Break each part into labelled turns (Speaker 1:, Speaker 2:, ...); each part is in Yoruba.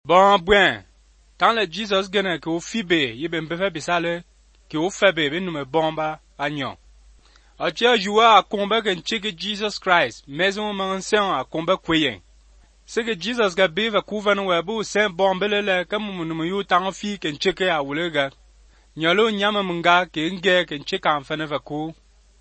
Speaker 1: Bon buen, tant le Jesus gene que au fibe, yebe mbefe bisale, que au febe be nume bomba agnon. A tia joua a combat gen cheke Jesus Christ, maison mansion a combat kweyen. Se que Jesus ga beva kuvan webu sen bombelele kamu nume yu tang fi ken cheke a wulega. Nyalo nyama munga ke nge ken cheka anfane vaku.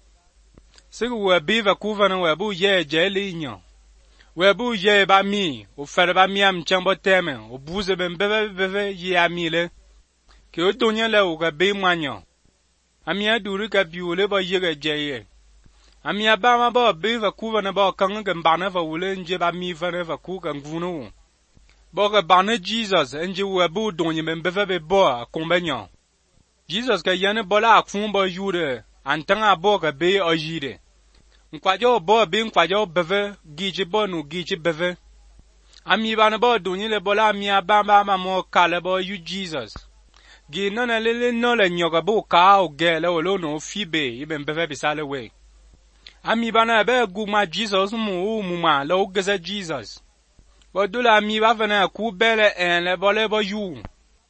Speaker 1: Se que webi va kuvan webu ye jeli nyon. Webu ye ba mi, o fere ba mi am chambo teme, o buze ben bebe ye amile. Ke o donye le o ga be manyo. Amia duri ka biule ba ye ga jeye. Amia ba ma ba be va kuva na ba kanga ga bana va wule nje ba mi va va ku ga ngunu. Ba ga bana Jesus nje webu donye ben bebe bo kombanyo. Jesus ka yane bola akfun ba jude, antanga bo ga be ajide. Nkwajo bo be nkwajo beve gije bo nu gije beve. Ami bana bo dunyi le bola ami abamba mamo kale bo you Jesus. Gi nona lele no le nyoga bo ka o gele o lo no fibe ibe beve bisale we. Ami bana be guma Jesus mu ma lo geze Jesus. Bo dula ami ba vena ku bele en le bole bo you.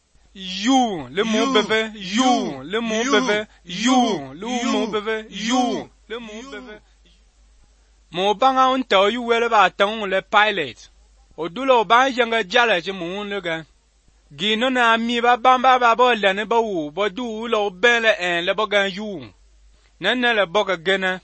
Speaker 1: You le mo beve you le mo beve you le mo beve you le mo beve. Mo banga un tau yu wele ba tang le pilot. O dulo ba yanga jala je mo un lega. Gino na mi ba bamba ba bo le ne ba wu bo du lo bele en le bogan yu. Nene le boga gena.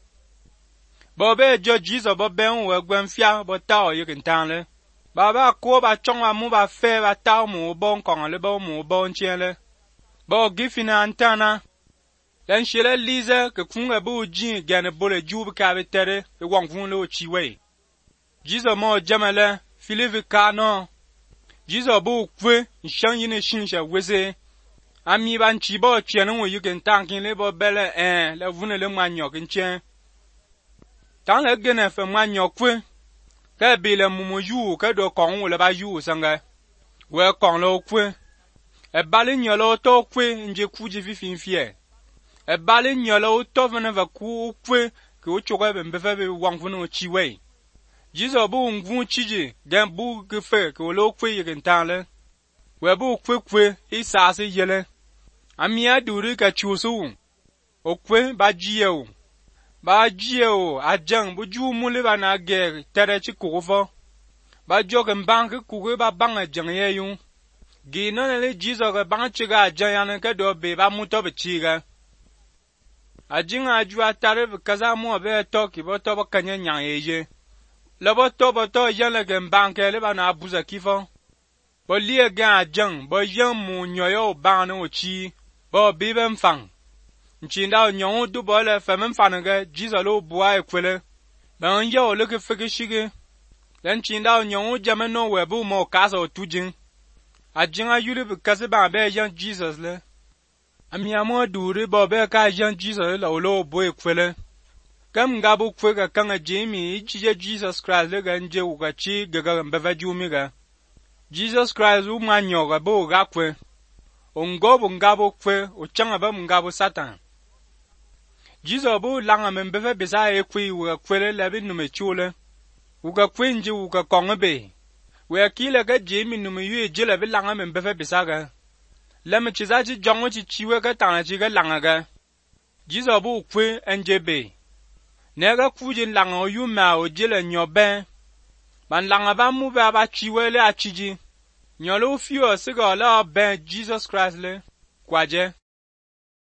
Speaker 1: Bo be jo Jesus bo ben we gwen fia bo tao yu kin tan le. Ba ba ko ba chong wa mu ba fe ba tao mo bon kong le bo mo bon chien le. Bo gifina antana. Len shele lize ke kunga bu jin gane bole jube ka betere e wangfun lo chiwe. Jesus mo jamale filive ka no. Jesus bu kwe nshan yine shinsha weze. Ami ban chibo chenu wo yuken tankin le bo bele le vune le manyo kinchen. Tan le gene fe manyo kwe. Ka bi le mumu yu ka do kong wo le ba yu sanga. We kong lo kwe. E bali nyolo to kwe nje kuji fifin fie. E bali nyola o tovene va ku kwe ke o choga be mbefe be wangfunu o chiwe. Jesus bu ngvu chiji den bu ke fe ke o lo kwe ye ntanle. We bu kwe isa se yele. Amia duri ka chusu. O kwe ba jiye o. Ba jiye o ajang bu ju mule ba na ge tere chi kufo. Ba joge mbanke kuwe ba banga jang ye yu. Gi nanele Jesus ke banga chiga ajang ke do be ba muto be chiga. Ajinga ajua tarif kaza mo be toki bo to kanya nyang yeje. Labo to yana gen banke le bana abuza kifo. Bo liye gen ajang bo yan mu nyoyo bana ochi. Bo bibe mfang. Nchinda nyon du bo le femem fananga jizalo bua ekwele. Ben yo le ke fege shige. Len chinda nyon jameno webu mo kasa otujin. Ajinga yule be kaze ba be yan Jesus le. Ami amo dure bobe ka jan Jesus la olo boy kwele. Kam ngabo kwe ka kanga Jamie chije Jesus Christ le ganje uga chi gaga mbeva jumi ga. Jesus Christ u manyo ga bo ga kwe. Ongobo ngabo kwe o changa ba ngabo Satan. Jesus bo langa mbeva besa e kwe uga kwele labi nume chule. Uga kwe nje uga kongbe. We akile ga Jamie nume yu jela bi langa mbeva besa ga. Lemme chizachi jongo chi chiwe ka tana chi ka langa ga. Jesus bu kwe NJB. Nega kujin langa o yu ma o jile nyo ben. Ban langa ba mu ba chiwe le a chiji. Nyo lo fiyo siga la ben Jesus Christ le. Kwaje.